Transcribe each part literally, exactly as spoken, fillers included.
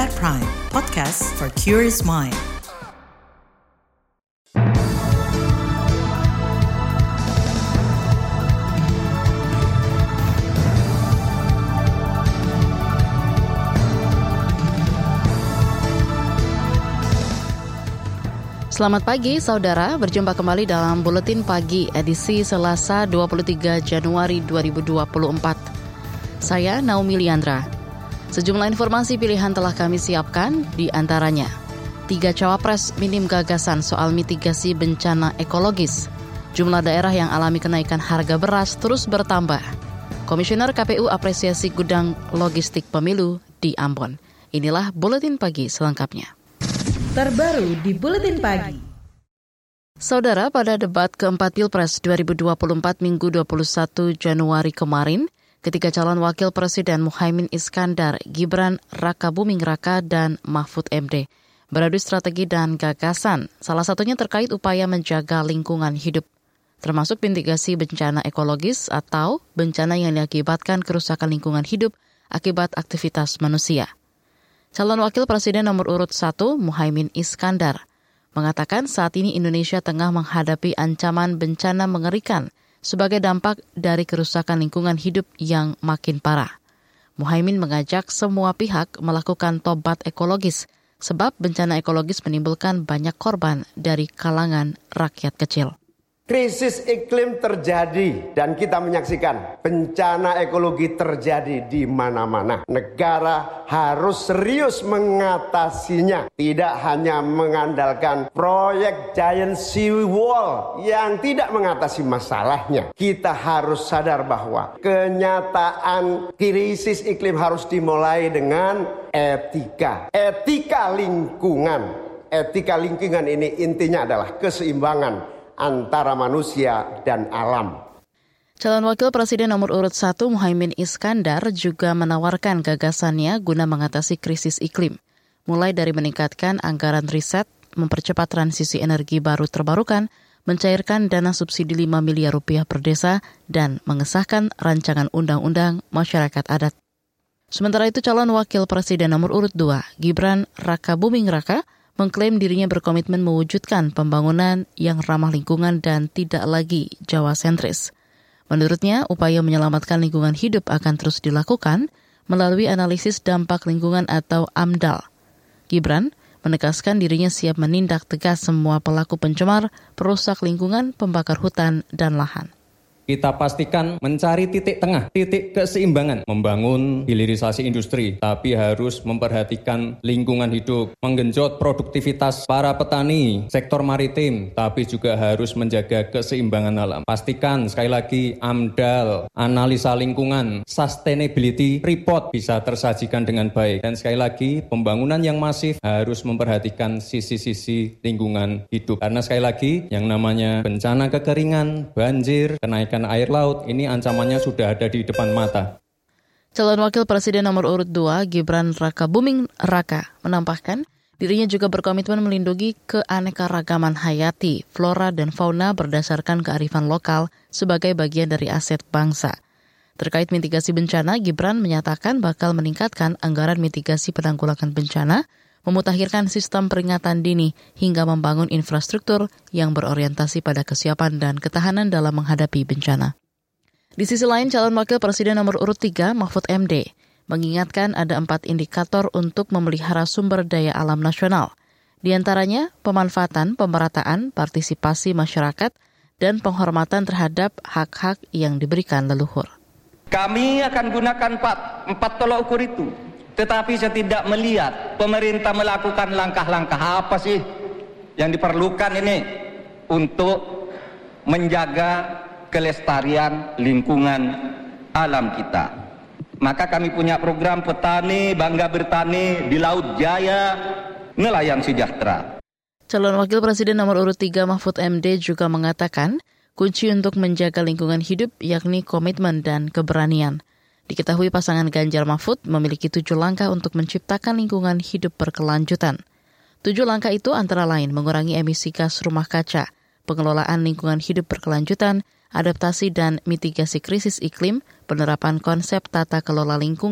K B R Prime, podcast for curious mind. Selamat pagi saudara, berjumpa kembali dalam Buletin Pagi edisi Selasa dua puluh tiga Januari dua ribu dua puluh empat. Saya Naomi Liandra. Sejumlah informasi pilihan telah kami siapkan, di antaranya tiga cawapres minim gagasan soal mitigasi bencana ekologis. Jumlah daerah yang alami kenaikan harga beras terus bertambah. Komisioner K P U apresiasi gudang logistik pemilu di Ambon. Inilah Buletin Pagi selengkapnya. Terbaru di Buletin Pagi. Saudara, pada debat keempat Pilpres dua ribu dua puluh empat Minggu dua puluh satu Januari kemarin, ketika calon wakil presiden Muhaimin Iskandar, Gibran Rakabuming Raka, dan Mahfud M D beradu strategi dan gagasan, salah satunya terkait upaya menjaga lingkungan hidup, termasuk mitigasi bencana ekologis atau bencana yang diakibatkan kerusakan lingkungan hidup akibat aktivitas manusia. Calon Wakil Presiden nomor urut satu, Muhaimin Iskandar, mengatakan saat ini Indonesia tengah menghadapi ancaman bencana mengerikan sebagai dampak dari kerusakan lingkungan hidup yang makin parah. Muhaimin mengajak semua pihak melakukan tobat ekologis, sebab bencana ekologis menimbulkan banyak korban dari kalangan rakyat kecil. Krisis iklim terjadi dan kita menyaksikan bencana ekologi terjadi di mana-mana. Negara harus serius mengatasinya. Tidak hanya mengandalkan proyek giant sea wall yang tidak mengatasi masalahnya. Kita harus sadar bahwa kenyataan krisis iklim harus dimulai dengan etika. Etika lingkungan. Etika lingkungan ini intinya adalah keseimbangan antara manusia dan alam. Calon Wakil Presiden nomor urut satu Muhaimin Iskandar juga menawarkan gagasannya guna mengatasi krisis iklim, mulai dari meningkatkan anggaran riset, mempercepat transisi energi baru terbarukan, mencairkan dana subsidi lima miliar rupiah per desa, dan mengesahkan rancangan undang-undang masyarakat adat. Sementara itu calon Wakil Presiden nomor urut dua, Gibran Rakabuming Raka, mengklaim dirinya berkomitmen mewujudkan pembangunan yang ramah lingkungan dan tidak lagi Jawa sentris. Menurutnya, upaya menyelamatkan lingkungan hidup akan terus dilakukan melalui analisis dampak lingkungan atau AMDAL. Gibran menegaskan dirinya siap menindak tegas semua pelaku pencemar, perusak lingkungan, pembakar hutan, dan lahan. Kita pastikan mencari titik tengah, titik keseimbangan, membangun hilirisasi industri, tapi harus memperhatikan lingkungan hidup, menggenjot produktivitas para petani, sektor maritim, tapi juga harus menjaga keseimbangan alam. Pastikan sekali lagi AMDAL, analisa lingkungan, sustainability report bisa tersajikan dengan baik. Dan sekali lagi pembangunan yang masif harus memperhatikan sisi-sisi lingkungan hidup. Karena sekali lagi yang namanya bencana kekeringan, banjir, kenaikan air laut, ini ancamannya sudah ada di depan mata. Calon Wakil Presiden nomor urut dua, Gibran Rakabuming Raka, menambahkan dirinya juga berkomitmen melindungi keanekaragaman hayati, flora dan fauna berdasarkan kearifan lokal sebagai bagian dari aset bangsa. Terkait mitigasi bencana, Gibran menyatakan bakal meningkatkan anggaran mitigasi penanggulangan bencana, memutakhirkan sistem peringatan dini, hingga membangun infrastruktur yang berorientasi pada kesiapan dan ketahanan dalam menghadapi bencana. Di sisi lain, calon Wakil Presiden nomor urut tiga, Mahfud M D, mengingatkan ada empat indikator untuk memelihara sumber daya alam nasional. Di antaranya, pemanfaatan, pemerataan, partisipasi masyarakat, dan penghormatan terhadap hak-hak yang diberikan leluhur. Kami akan gunakan empat, empat tolok ukur itu. Tetapi saya tidak melihat pemerintah melakukan langkah-langkah apa sih yang diperlukan ini untuk menjaga kelestarian lingkungan alam kita. Maka kami punya program petani bangga bertani di Laut Jaya, nelayan sejahtera. Calon Wakil Presiden nomor urut tiga Mahfud M D juga mengatakan kunci untuk menjaga lingkungan hidup yakni komitmen dan keberanian. Diketahui pasangan Ganjar Mahfud memiliki tujuh langkah untuk menciptakan lingkungan hidup berkelanjutan. Tujuh langkah itu antara lain mengurangi emisi gas rumah kaca, pengelolaan lingkungan hidup berkelanjutan, adaptasi dan mitigasi krisis iklim, penerapan konsep tata kelola lingkungan,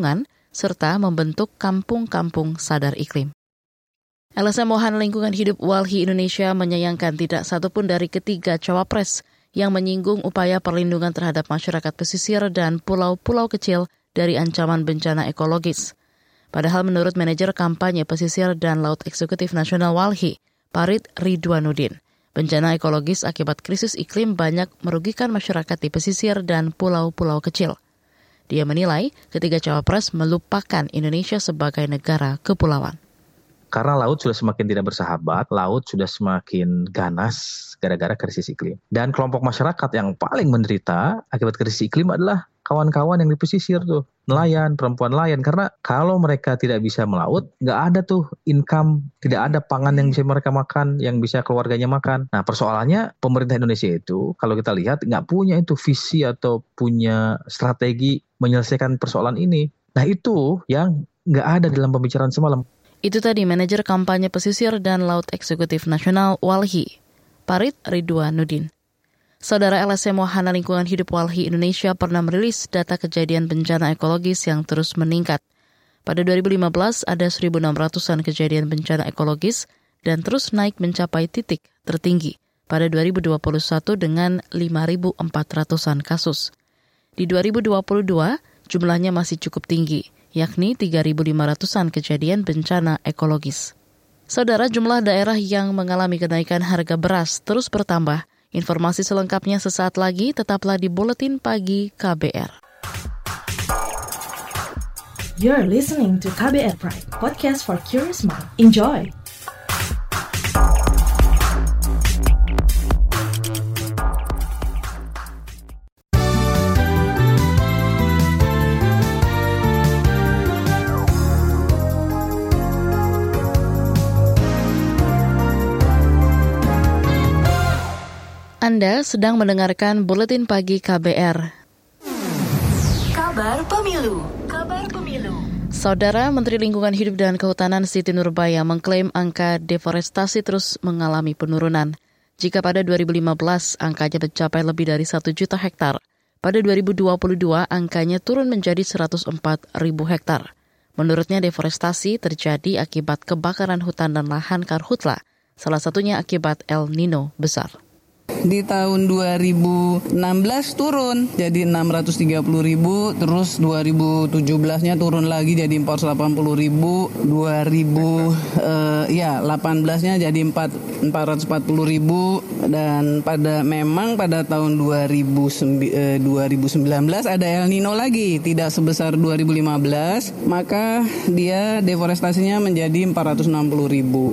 serta membentuk kampung-kampung sadar iklim. L S M Wahana Lingkungan Hidup Walhi Indonesia menyayangkan tidak satupun dari ketiga cawapres yang menyinggung upaya perlindungan terhadap masyarakat pesisir dan pulau-pulau kecil dari ancaman bencana ekologis. Padahal menurut manajer kampanye pesisir dan laut eksekutif nasional Walhi, Parit Ridwanudin, bencana ekologis akibat krisis iklim banyak merugikan masyarakat di pesisir dan pulau-pulau kecil. Dia menilai ketiga cawapres melupakan Indonesia sebagai negara kepulauan. Karena laut sudah semakin tidak bersahabat, laut sudah semakin ganas gara-gara krisis iklim. Dan kelompok masyarakat yang paling menderita akibat krisis iklim adalah kawan-kawan yang di pesisir tuh, nelayan, perempuan nelayan. Karena kalau mereka tidak bisa melaut, nggak ada tuh income, tidak ada pangan yang bisa mereka makan, yang bisa keluarganya makan. Nah persoalannya pemerintah Indonesia itu, kalau kita lihat, nggak punya itu visi atau punya strategi menyelesaikan persoalan ini. Nah itu yang nggak ada dalam pembicaraan semalam. Itu tadi manajer kampanye pesisir dan laut eksekutif nasional Walhi, Parit Ridwanudin. Saudara, L S M Wahana Lingkungan Hidup Walhi Indonesia pernah merilis data kejadian bencana ekologis yang terus meningkat. Pada dua ribu lima belas ada seribu enam ratusan kejadian bencana ekologis dan terus naik mencapai titik tertinggi pada dua ribu dua puluh satu dengan lima ribu empat ratusan kasus. Di dua ribu dua puluh dua jumlahnya masih cukup tinggi, yakni tiga ribu lima ratusan kejadian bencana ekologis. Saudara, jumlah daerah yang mengalami kenaikan harga beras terus bertambah. Informasi selengkapnya sesaat lagi, tetaplah di Buletin Pagi K B R. You're listening to K B R Pride, podcast for curious mind. Enjoy! Anda sedang mendengarkan Buletin Pagi K B R. Kabar Pemilu. Kabar Pemilu. Saudara, Menteri Lingkungan Hidup dan Kehutanan Siti Nurbaya mengklaim angka deforestasi terus mengalami penurunan. Jika pada dua ribu lima belas angkanya mencapai lebih dari satu juta hektar, pada dua ribu dua puluh dua angkanya turun menjadi seratus empat ribu hektar. Menurutnya deforestasi terjadi akibat kebakaran hutan dan lahan karhutla, salah satunya akibat El Nino besar. Di tahun dua ribu enam belas turun jadi enam ratus tiga puluh ribu, terus dua ribu tujuh belas-nya turun lagi jadi empat ratus delapan puluh ribu, dua ribu eh, ya delapan belas-nya jadi empat ratus empat puluh ribu, dan pada memang pada tahun dua ribu sembilan belas ada El Nino lagi, tidak sebesar dua ribu lima belas, maka dia deforestasinya menjadi empat ratus enam puluh ribu.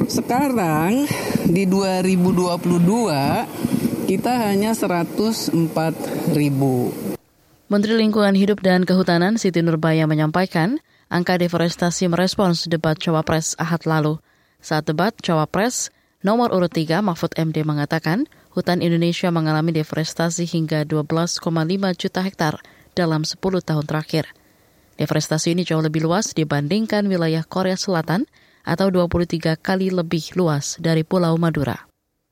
Sekarang di dua ribu dua puluh dua kita hanya seratus empat ribu. Menteri Lingkungan Hidup dan Kehutanan Siti Nurbaya menyampaikan angka deforestasi merespons debat Cawapres Ahad lalu. Saat debat Cawapres, nomor urut tiga Mahfud M D mengatakan hutan Indonesia mengalami deforestasi hingga dua belas koma lima juta hektar dalam sepuluh tahun terakhir. Deforestasi ini jauh lebih luas dibandingkan wilayah Korea Selatan atau dua puluh tiga kali lebih luas dari Pulau Madura.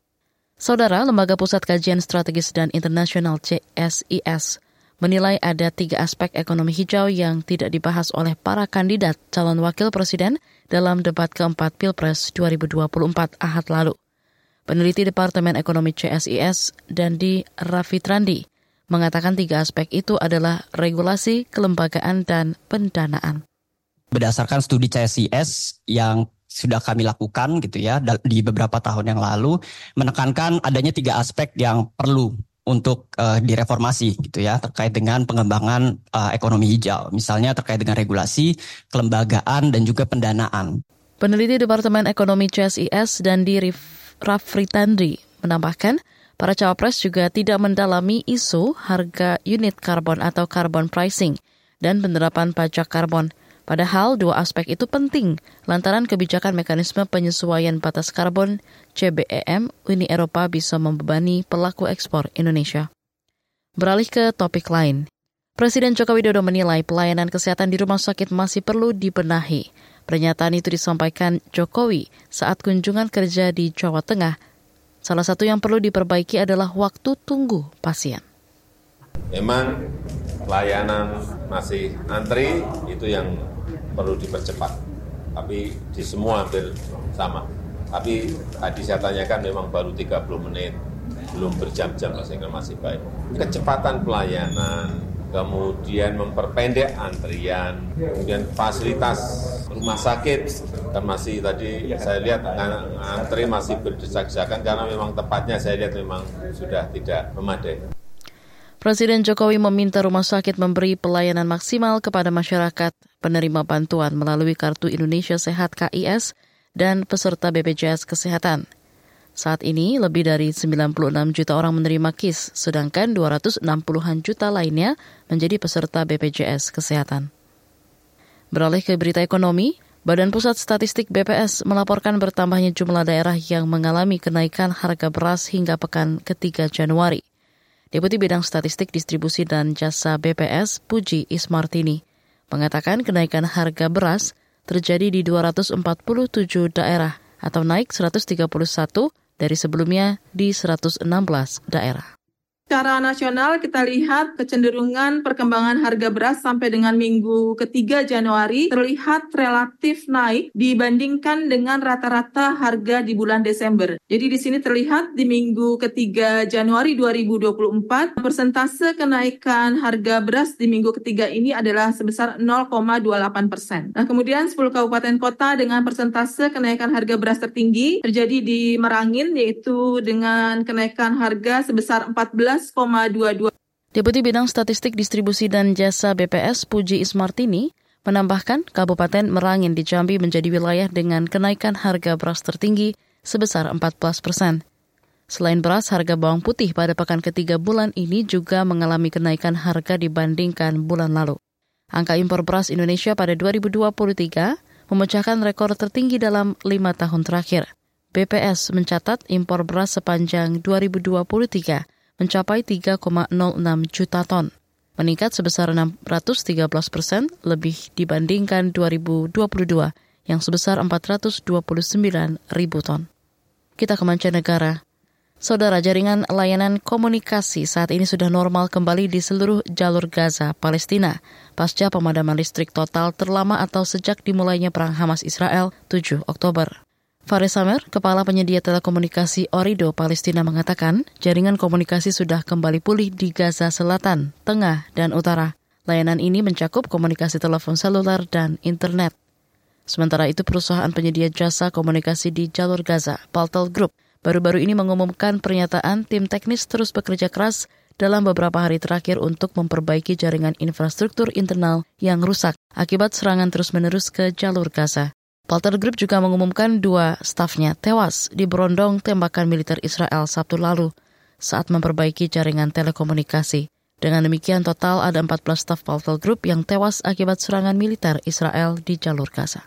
Saudara, Lembaga Pusat Kajian Strategis dan Internasional C S I S menilai ada tiga aspek ekonomi hijau yang tidak dibahas oleh para kandidat calon wakil presiden dalam debat keempat Pilpres dua ribu dua puluh empat Ahad lalu. Peneliti Departemen Ekonomi C S I S, Dandi Rafitrandi, mengatakan tiga aspek itu adalah regulasi, kelembagaan, dan pendanaan. Berdasarkan studi C S I S yang sudah kami lakukan gitu ya di beberapa tahun yang lalu, menekankan adanya tiga aspek yang perlu untuk uh, direformasi gitu ya terkait dengan pengembangan uh, ekonomi hijau, misalnya terkait dengan regulasi, kelembagaan, dan juga pendanaan. Peneliti Departemen Ekonomi C S I S Dandi Rafritandri menambahkan, para cawapres juga tidak mendalami isu harga unit karbon atau carbon pricing dan penerapan pajak karbon. Padahal dua aspek itu penting lantaran kebijakan mekanisme penyesuaian batas karbon C B E M Uni Eropa bisa membebani pelaku ekspor Indonesia. Beralih ke topik lain. Presiden Joko Widodo menilai pelayanan kesehatan di rumah sakit masih perlu dibenahi. Pernyataan itu disampaikan Jokowi saat kunjungan kerja di Jawa Tengah. Salah satu yang perlu diperbaiki adalah waktu tunggu pasien. Memang pelayanan masih antri, itu yang perlu dipercepat. Tapi di semua hampir sama. Tapi tadi saya tanyakan memang baru tiga puluh menit, belum berjam-jam sehingga masih baik. Kecepatan pelayanan, kemudian memperpendek antrian, kemudian fasilitas rumah sakit, kan masih tadi saya lihat antri masih berdesak-desakan karena memang tempatnya saya lihat memang sudah tidak memadai. Presiden Jokowi meminta rumah sakit memberi pelayanan maksimal kepada masyarakat penerima bantuan melalui Kartu Indonesia Sehat K I S dan peserta B P J S Kesehatan. Saat ini, lebih dari sembilan puluh enam juta orang menerima K I S, sedangkan dua ratus enam puluhan juta lainnya menjadi peserta B P J S Kesehatan. Beralih ke berita ekonomi, Badan Pusat Statistik B P S melaporkan bertambahnya jumlah daerah yang mengalami kenaikan harga beras hingga pekan ketiga Januari. Deputi Bidang Statistik Distribusi dan Jasa B P S, Puji Ismartini, mengatakan kenaikan harga beras terjadi di dua ratus empat puluh tujuh daerah atau naik seratus tiga puluh satu dari sebelumnya di seratus enam belas daerah. Secara nasional kita lihat kecenderungan perkembangan harga beras sampai dengan minggu ketiga Januari terlihat relatif naik dibandingkan dengan rata-rata harga di bulan Desember. Jadi di sini terlihat di minggu ketiga Januari dua ribu dua puluh empat persentase kenaikan harga beras di minggu ketiga ini adalah sebesar nol koma dua delapan persen. Nah, kemudian sepuluh kabupaten kota dengan persentase kenaikan harga beras tertinggi terjadi di Merangin, yaitu dengan kenaikan harga sebesar empat belas koma dua dua. Deputi Bidang Statistik Distribusi dan Jasa B P S Puji Ismartini menambahkan Kabupaten Merangin di Jambi menjadi wilayah dengan kenaikan harga beras tertinggi sebesar empat belas persen. Selain beras, harga bawang putih pada pekan ketiga bulan ini juga mengalami kenaikan harga dibandingkan bulan lalu. Angka impor beras Indonesia pada dua ribu dua puluh tiga memecahkan rekor tertinggi dalam lima tahun terakhir. B P S mencatat impor beras sepanjang dua ribu dua puluh tiga mencapai tiga koma nol enam juta ton, meningkat sebesar enam ratus tiga belas persen lebih dibandingkan dua ribu dua puluh dua yang sebesar empat ratus dua puluh sembilan ribu ton. Kita ke mancanegara. Saudara, jaringan layanan komunikasi saat ini sudah normal kembali di seluruh jalur Gaza, Palestina, pasca pemadaman listrik total terlama atau sejak dimulainya perang Hamas Israel tujuh Oktober. Faris Samer, Kepala Penyedia Telekomunikasi Orido Palestina mengatakan, jaringan komunikasi sudah kembali pulih di Gaza Selatan, Tengah, dan Utara. Layanan ini mencakup komunikasi telepon seluler dan internet. Sementara itu, perusahaan penyedia jasa komunikasi di jalur Gaza, Paltel Group, baru-baru ini mengumumkan pernyataan tim teknis terus bekerja keras dalam beberapa hari terakhir untuk memperbaiki jaringan infrastruktur internal yang rusak akibat serangan terus-menerus ke jalur Gaza. Paltel Group juga mengumumkan dua stafnya tewas di berondong tembakan militer Israel Sabtu lalu saat memperbaiki jaringan telekomunikasi. Dengan demikian total ada empat belas staf Paltel Group yang tewas akibat serangan militer Israel di jalur Gaza.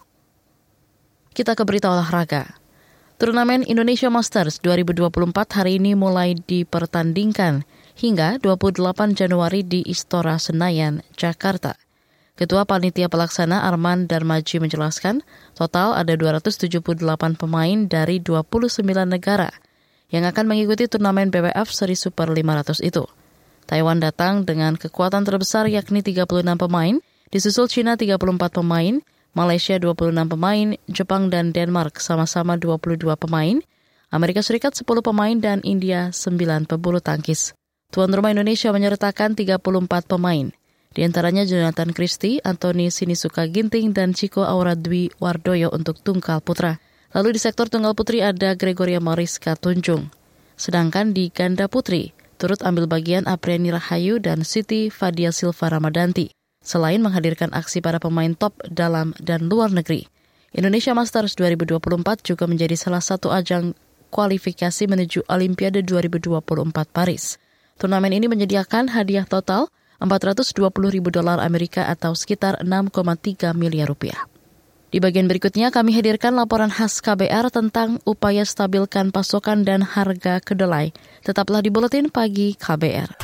Kita ke berita olahraga. Turnamen Indonesia Masters dua ribu dua puluh empat hari ini mulai dipertandingkan hingga dua puluh delapan Januari di Istora Senayan, Jakarta. Ketua Panitia Pelaksana Arman Darmaji menjelaskan, total ada dua ratus tujuh puluh delapan pemain dari dua puluh sembilan negara yang akan mengikuti turnamen B W F Seri Super lima ratus itu. Taiwan datang dengan kekuatan terbesar yakni tiga puluh enam pemain, disusul China tiga puluh empat pemain, Malaysia dua puluh enam pemain, Jepang dan Denmark sama-sama dua puluh dua pemain, Amerika Serikat sepuluh pemain, dan India sembilan pebulu tangkis. Tuan rumah Indonesia menyertakan tiga puluh empat pemain. Di antaranya Jonathan Christie, Anthony Sinisuka Ginting, dan Chico Aura Dwi Wardoyo untuk tunggal putra. Lalu di sektor tunggal putri ada Gregoria Mariska Tunjung. Sedangkan di ganda putri, turut ambil bagian Apriani Rahayu dan Siti Fadia Silva Ramadanti. Selain menghadirkan aksi para pemain top dalam dan luar negeri, Indonesia Masters dua ribu dua puluh empat juga menjadi salah satu ajang kualifikasi menuju Olimpiade dua ribu dua puluh empat Paris. Turnamen ini menyediakan hadiah total empat ratus dua puluh ribu dolar Amerika atau sekitar enam koma tiga miliar rupiah. Di bagian berikutnya kami hadirkan laporan khas K B R tentang upaya stabilkan pasokan dan harga kedelai. Tetaplah di Buletin Pagi K B R.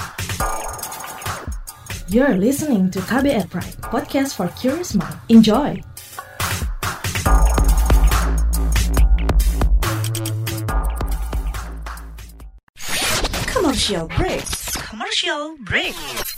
You're listening to K B R Pride, podcast for curious mind. Enjoy! Commercial break. Commercial break.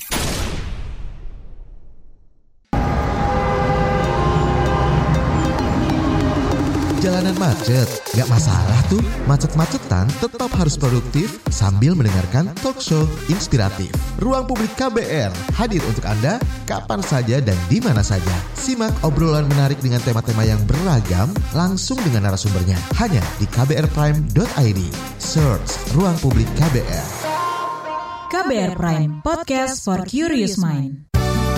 Jalanan macet, gak masalah tuh. Macet-macetan tetap harus produktif sambil mendengarkan talk show inspiratif. Ruang Publik K B R hadir untuk Anda kapan saja dan di mana saja. Simak obrolan menarik dengan tema-tema yang beragam langsung dengan narasumbernya hanya di k b r prime dot i d. Search Ruang Publik K B R. K B R Prime, podcast for curious mind.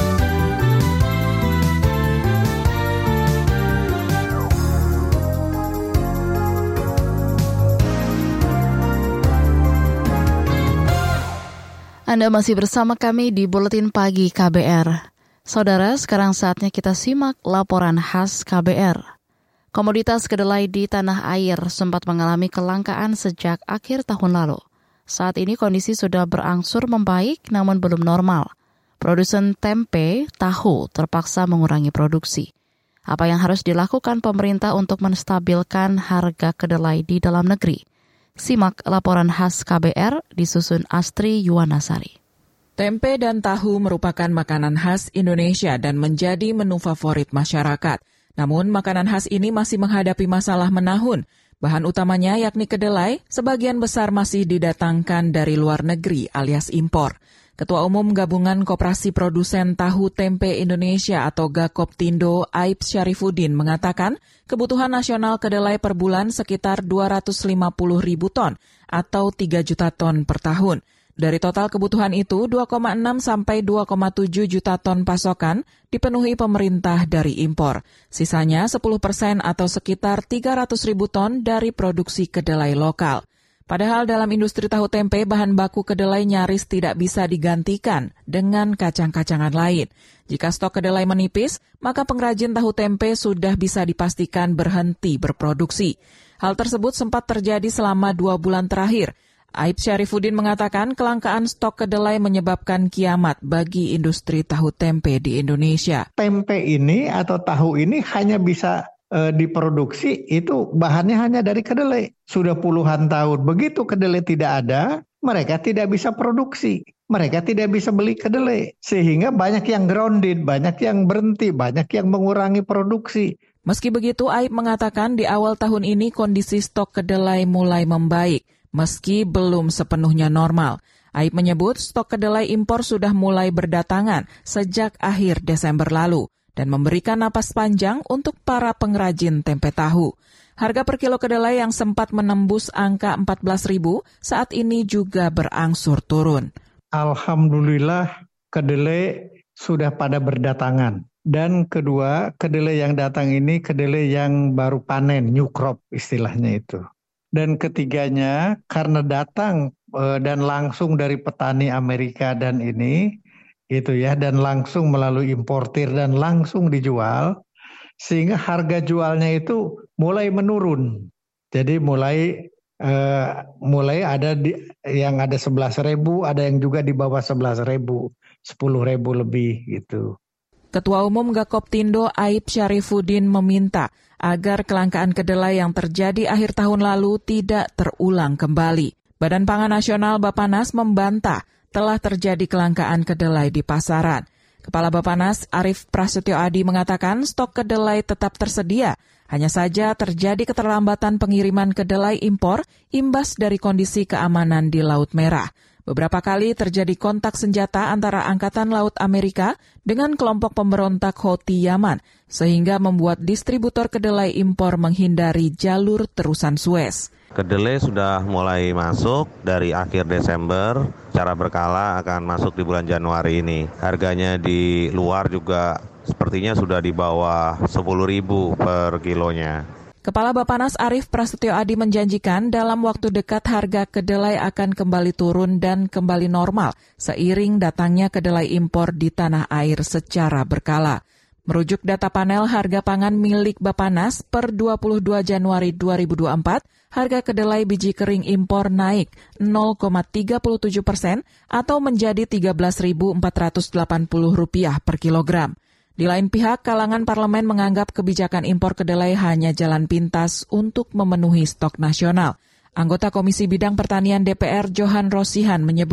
Anda masih bersama kami di Buletin Pagi K B R. Saudara, sekarang saatnya kita simak laporan khas K B R. Komoditas kedelai di tanah air sempat mengalami kelangkaan sejak akhir tahun lalu. Saat ini kondisi sudah berangsur membaik namun belum normal. Produsen tempe, tahu terpaksa mengurangi produksi. Apa yang harus dilakukan pemerintah untuk menstabilkan harga kedelai di dalam negeri? Simak laporan khas K B R disusun Astri Yuwanasari. Tempe dan tahu merupakan makanan khas Indonesia dan menjadi menu favorit masyarakat. Namun makanan khas ini masih menghadapi masalah menahun. Bahan utamanya yakni kedelai, sebagian besar masih didatangkan dari luar negeri alias impor. Ketua Umum Gabungan Koperasi Produsen Tahu Tempe Indonesia atau Gakoptindo, Aib Syarifuddin mengatakan kebutuhan nasional kedelai per bulan sekitar dua ratus lima puluh ribu ton atau tiga juta ton per tahun. Dari total kebutuhan itu, dua koma enam sampai dua koma tujuh juta ton pasokan dipenuhi pemerintah dari impor. Sisanya sepuluh persen atau sekitar tiga ratus ribu ton dari produksi kedelai lokal. Padahal dalam industri tahu tempe, bahan baku kedelai nyaris tidak bisa digantikan dengan kacang-kacangan lain. Jika stok kedelai menipis, maka pengrajin tahu tempe sudah bisa dipastikan berhenti berproduksi. Hal tersebut sempat terjadi selama dua bulan terakhir. Aib Syarifuddin mengatakan kelangkaan stok kedelai menyebabkan kiamat bagi industri tahu tempe di Indonesia. Tempe ini atau tahu ini hanya bisa E, diproduksi itu bahannya hanya dari kedelai. Sudah puluhan tahun. Begitu kedelai tidak ada, mereka tidak bisa produksi. Mereka tidak bisa beli kedelai. Sehingga banyak yang grounded, banyak yang berhenti, banyak yang mengurangi produksi. Meski begitu, Aib mengatakan di awal tahun ini kondisi stok kedelai mulai membaik, meski belum sepenuhnya normal. Aib menyebut stok kedelai impor sudah mulai berdatangan sejak akhir Desember lalu dan memberikan napas panjang untuk para pengrajin tempe tahu. Harga per kilo kedelai yang sempat menembus angka empat belas ribu saat ini juga berangsur turun. Alhamdulillah kedelai sudah pada berdatangan. Dan kedua, kedelai yang datang ini kedelai yang baru panen, new crop istilahnya itu. Dan ketiganya karena datang e, dan langsung dari petani Amerika dan ini, itu ya, dan langsung melalui importir dan langsung dijual, sehingga harga jualnya itu mulai menurun. Jadi mulai eh, mulai ada di, yang ada sebelas ribu, ada yang juga di bawah sebelas ribu, sepuluh ribu lebih gitu. Ketua Umum Gakoptindo Aib Syarifuddin meminta agar kelangkaan kedelai yang terjadi akhir tahun lalu tidak terulang kembali. Badan Pangan Nasional Bappenas membantah telah terjadi kelangkaan kedelai di pasaran. Kepala Bappenas Arief Prasetyo Adi mengatakan stok kedelai tetap tersedia, hanya saja terjadi keterlambatan pengiriman kedelai impor imbas dari kondisi keamanan di Laut Merah. Beberapa kali terjadi kontak senjata antara Angkatan Laut Amerika dengan kelompok pemberontak Houthi Yaman, sehingga membuat distributor kedelai impor menghindari jalur terusan Suez. Kedelai sudah mulai masuk dari akhir Desember, secara berkala akan masuk di bulan Januari ini. Harganya di luar juga sepertinya sudah di bawah sepuluh ribu per kilonya. Kepala Bappenas Arief Prasetyo Adi menjanjikan dalam waktu dekat harga kedelai akan kembali turun dan kembali normal seiring datangnya kedelai impor di tanah air secara berkala. Merujuk data panel harga pangan milik Bappenas per dua puluh dua Januari dua ribu dua puluh empat, harga kedelai biji kering impor naik nol koma tiga tujuh persen atau menjadi tiga belas ribu empat ratus delapan puluh rupiah per kilogram. Di lain pihak, kalangan parlemen menganggap kebijakan impor kedelai hanya jalan pintas untuk memenuhi stok nasional. Anggota Komisi Bidang Pertanian D P R Johan Rosihan menyebut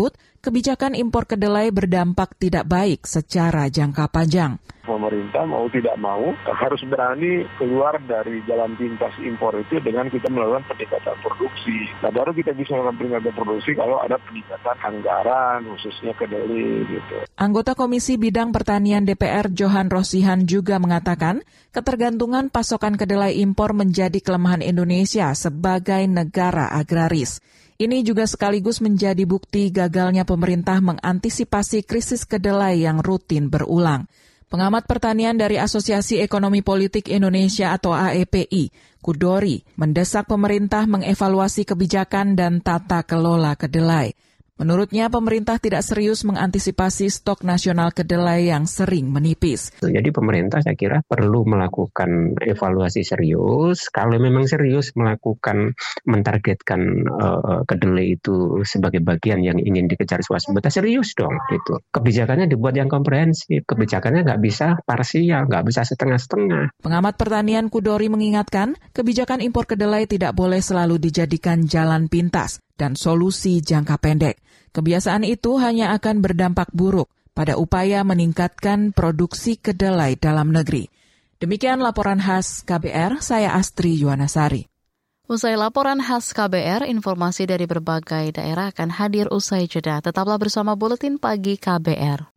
kebijakan impor kedelai berdampak tidak baik secara jangka panjang. Pemerintah mau tidak mau harus berani keluar dari jalan pintas impor itu dengan kita melakukan peningkatan produksi. Nah, baru kita bisa melakukan peningkatan produksi kalau ada peningkatan anggaran khususnya kedelai gitu. Anggota Komisi Bidang Pertanian D P R Johan Rosihan juga mengatakan ketergantungan pasokan kedelai impor menjadi kelemahan Indonesia sebagai negara agraris. Ini juga sekaligus menjadi bukti gagalnya pemerintah mengantisipasi krisis kedelai yang rutin berulang. Pengamat pertanian dari Asosiasi Ekonomi Politik Indonesia atau A E P I, Kudori, mendesak pemerintah mengevaluasi kebijakan dan tata kelola kedelai. Menurutnya, pemerintah tidak serius mengantisipasi stok nasional kedelai yang sering menipis. Jadi pemerintah saya kira perlu melakukan evaluasi serius. Kalau memang serius melakukan mentargetkan uh, kedelai itu sebagai bagian yang ingin dikejar swasembada, serius dong gitu. Kebijakannya dibuat yang komprehensif. Kebijakannya nggak bisa parsial, nggak bisa setengah-setengah. Pengamat pertanian Kudori mengingatkan, kebijakan impor kedelai tidak boleh selalu dijadikan jalan pintas dan solusi jangka pendek. Kebiasaan itu hanya akan berdampak buruk pada upaya meningkatkan produksi kedelai dalam negeri. Demikian laporan khas K B R, saya Astri Yuwanasari. Usai laporan khas K B R, informasi dari berbagai daerah akan hadir usai jeda. Tetaplah bersama Buletin Pagi K B R.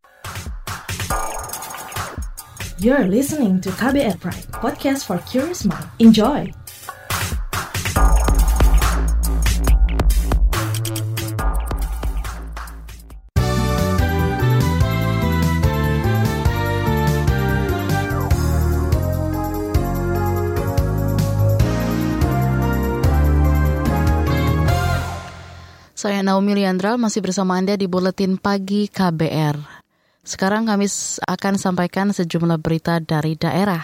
You're listening to K B R Pride, podcast for curious mind. Enjoy! Saya Naomi Liandra, masih bersama Anda di Buletin Pagi K B R. Sekarang kami akan sampaikan sejumlah berita dari daerah.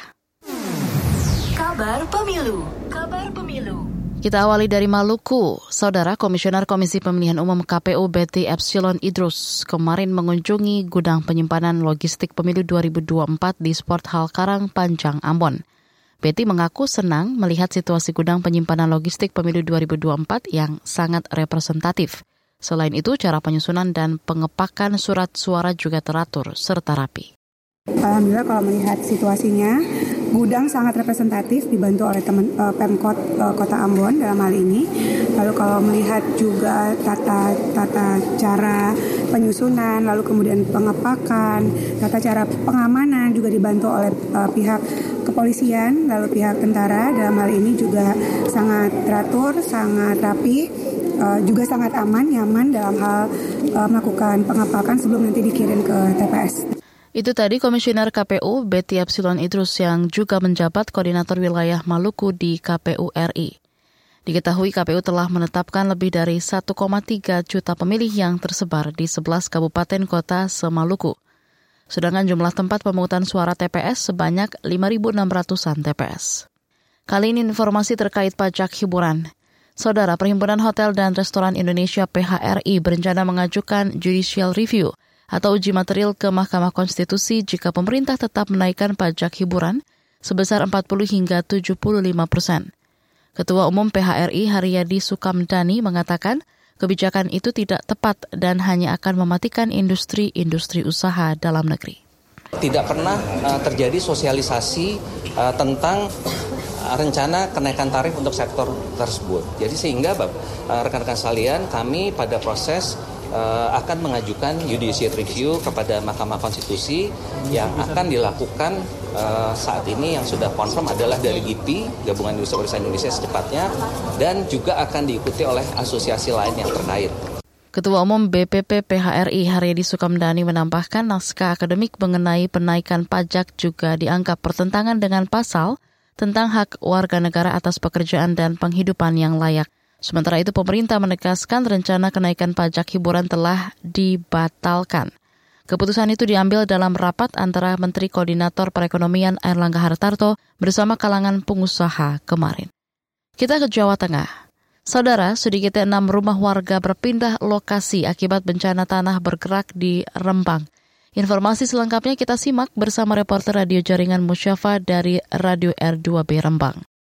Kabar Pemilu. Kabar Pemilu. Kita awali dari Maluku. Saudara Komisioner Komisi Pemilihan Umum K P U Betty Epsilon Idrus kemarin mengunjungi gudang penyimpanan logistik pemilu dua ribu dua puluh empat di Sport Hall Karang Panjang, Ambon. Betty mengaku senang melihat situasi gudang penyimpanan logistik pemilu dua ribu dua puluh empat yang sangat representatif. Selain itu, cara penyusunan dan pengepakan surat suara juga teratur serta rapi. Alhamdulillah kalau melihat situasinya, gudang sangat representatif dibantu oleh teman uh, Pemkot uh, Kota Ambon dalam hal ini. Lalu kalau melihat juga tata tata cara penyusunan, lalu kemudian pengepakan, tata cara pengamanan juga dibantu oleh uh, pihak kepolisian, lalu pihak tentara. Dalam hal ini juga sangat teratur, sangat rapi, uh, juga sangat aman, nyaman dalam hal uh, melakukan pengepakan sebelum nanti dikirim ke T P S. Itu tadi Komisioner K P U Betty Epsilon Idrus yang juga menjabat Koordinator Wilayah Maluku di K P U R I. Diketahui K P U telah menetapkan lebih dari satu koma tiga juta pemilih yang tersebar di sebelas kabupaten kota se-Maluku. Sedangkan jumlah tempat pemungutan suara T P S sebanyak lima ribu enam ratusan T P S. Kali ini informasi terkait pajak hiburan. Saudara, Perhimpunan Hotel dan Restoran Indonesia P H R I berencana mengajukan judicial review atau uji material ke Mahkamah Konstitusi jika pemerintah tetap menaikkan pajak hiburan sebesar empat puluh hingga tujuh puluh lima persen. Ketua Umum P H R I Haryadi Sukamdani mengatakan kebijakan itu tidak tepat dan hanya akan mematikan industri-industri usaha dalam negeri. Tidak pernah uh, terjadi sosialisasi uh, tentang uh, rencana kenaikan tarif untuk sektor tersebut. Jadi sehingga uh, rekan-rekan sekalian, kami pada proses uh, akan mengajukan judicial review kepada Mahkamah Konstitusi yang akan dilakukan uh, saat ini yang sudah confirm adalah dari G I P I, Gabungan Industri Pariwisata Indonesia secepatnya, dan juga akan diikuti oleh asosiasi lain yang terkait. Ketua Umum B P P P H R I Haryadi Sukamdani menambahkan naskah akademik mengenai penaikan pajak juga dianggap bertentangan dengan pasal tentang hak warga negara atas pekerjaan dan penghidupan yang layak. Sementara itu pemerintah menegaskan rencana kenaikan pajak hiburan telah dibatalkan. Keputusan itu diambil dalam rapat antara Menteri Koordinator Perekonomian Airlangga Hartarto bersama kalangan pengusaha kemarin. Kita ke Jawa Tengah. Saudara, sedikitnya enam rumah warga berpindah lokasi akibat bencana tanah bergerak di Rembang. Informasi selengkapnya kita simak bersama reporter radio jaringan Musyafa dari Radio R dua B Rembang.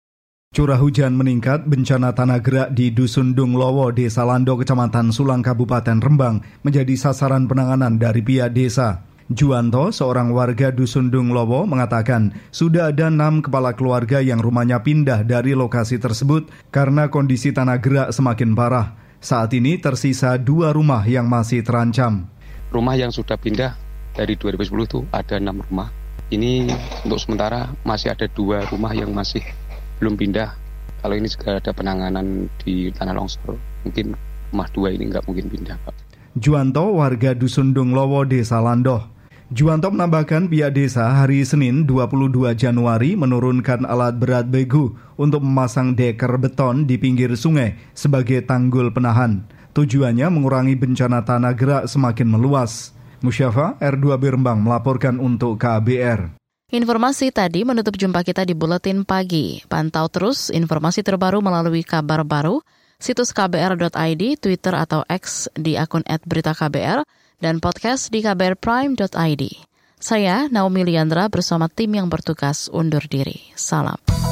Curah hujan meningkat, bencana tanah gerak di Dusun Dunglowo, Desa Lando, Kecamatan Sulang, Kabupaten Rembang menjadi sasaran penanganan dari pihak desa. Juwanto, seorang warga Dusun Dunglowo, mengatakan sudah ada enam kepala keluarga yang rumahnya pindah dari lokasi tersebut karena kondisi tanah gerak semakin parah. Saat ini tersisa dua rumah yang masih terancam. Rumah yang sudah pindah dari dua ribu sepuluh itu ada enam rumah. Ini untuk sementara masih ada dua rumah yang masih belum pindah. Kalau ini segera ada penanganan di tanah longsor, mungkin rumah dua ini nggak mungkin pindah, Pak. Juwanto, warga Dusun Dunglowo, Desa Landoh. Juwanto menambahkan pihak desa hari Senin dua puluh dua Januari menurunkan alat berat begu untuk memasang deker beton di pinggir sungai sebagai tanggul penahan. Tujuannya mengurangi bencana tanah gerak semakin meluas. Musyafa, R dua B Rembang melaporkan untuk K B R. Informasi tadi menutup jumpa kita di Buletin Pagi. Pantau terus informasi terbaru melalui kabar baru, situs k b r dot i d, Twitter atau X di akun et berita K B R, dan podcast di k b r prime dot i d. Saya Naomi Liandra bersama tim yang bertugas undur diri. Salam.